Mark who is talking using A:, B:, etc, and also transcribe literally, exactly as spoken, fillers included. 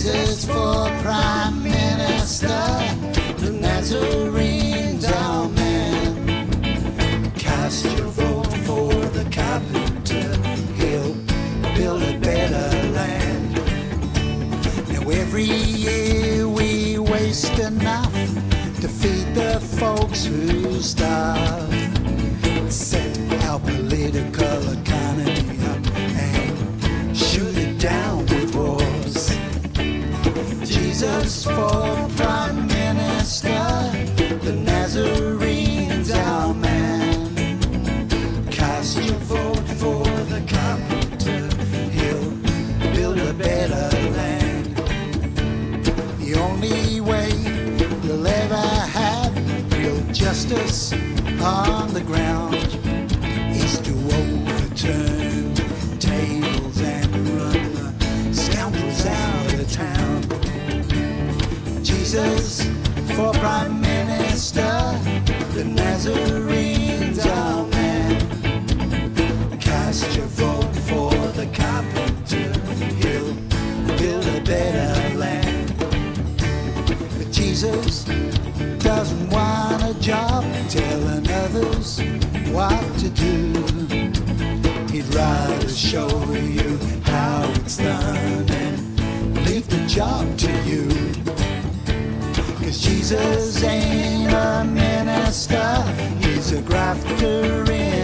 A: Jesus for Prime Minister, the Nazarene's our man. Cast your vote for the carpenter, he'll build a better land. Now every year we waste enough to feed the folks who starve. Set our political economy up and shoot it down with wars. Jesus for Prime Minister, the Nazarene's our man. Cast your vote for the carpenter, he'll build a better land. The only way you'll ever have real justice on the ground is to overturn tables and run the scoundrels out of town. Jesus for Prime Minister, the Nazarene's our man. Cast your vote for the carpenter, he'll build a better land. But Jesus doesn't want a job telling others what to do. He'd rather show you how it's done and leave the job to you. Cause Jesus ain't a minister, he's a grafter in